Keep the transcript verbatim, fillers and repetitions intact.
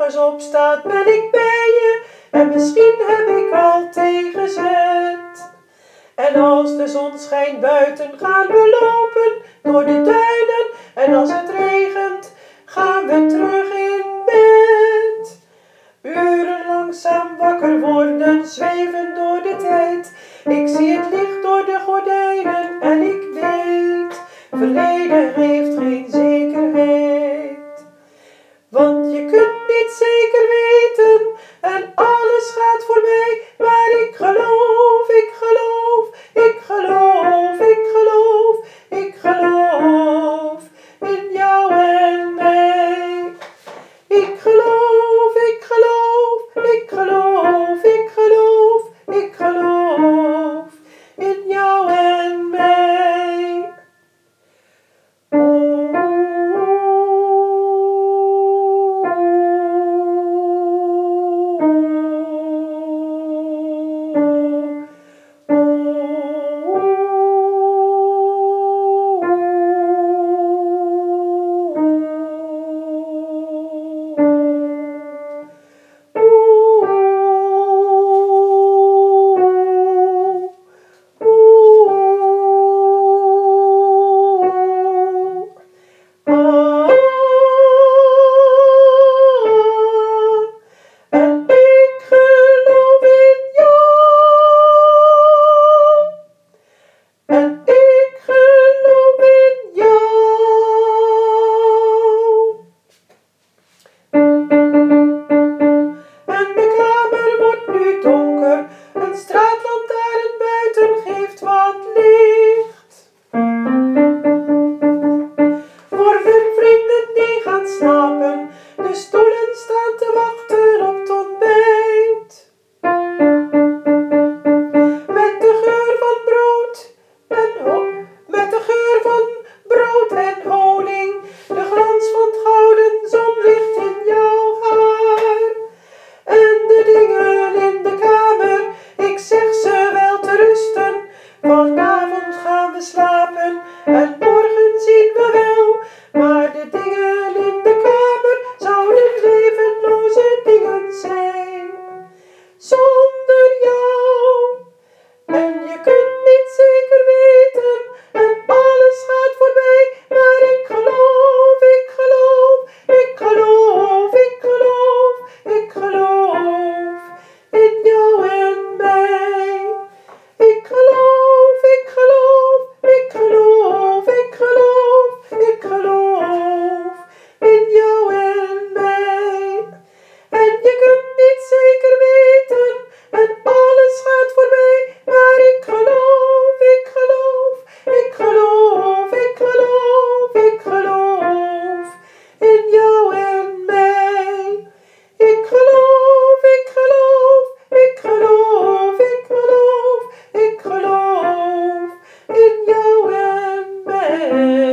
morgens opstaat ben ik bij je en misschien heb ik al tegenzet. En als de zon schijnt buiten gaan we lopen door de duinen en als het regent gaan we terug in bed. Uren langzaam wakker worden, zweven door de tijd. Ik zie het licht door de gordijnen en ik weet, verleden heeft geen zekerheid. Want je kunt niet zeker weten en alles gaat voorbij. Maar ik geloof, ik geloof, ik geloof, ik geloof, ik geloof in jou en mij. Ik geloof, ik geloof, ik geloof, ik geloof, ik geloof in jou en mij. Een straatlantaarn buiten geeft wat licht. Voor mijn vrienden die gaan slapen, de stoelen staan te wachten op het ontbijt. Met de geur van brood en ho- met de geur van brood en honing, de glans van het gouden zonlicht in jouw haar. En de dingen in de kamer, ik zeg ze wel te rusten. Vanavond gaan we slapen en morgen zien we wel. Maar de dingen in de kamer zouden levenloze dingen zijn zonder jou. En je kunt niet zeker weten en alles gaat voorbij. Maar ik geloof, ik geloof, ik geloof, ik geloof, ik geloof in jou en mij. Ik geloof, ik geloof, ik geloof, ik geloof, ik geloof in jou en mij. En je kunt niet zeker weten en alles gaat voorbij. Maar ik geloof, ik geloof, ik geloof, ik geloof, ik geloof in jou en mij. Ik geloof, ik geloof, ik geloof, ik geloof, ik geloof in jou en mij.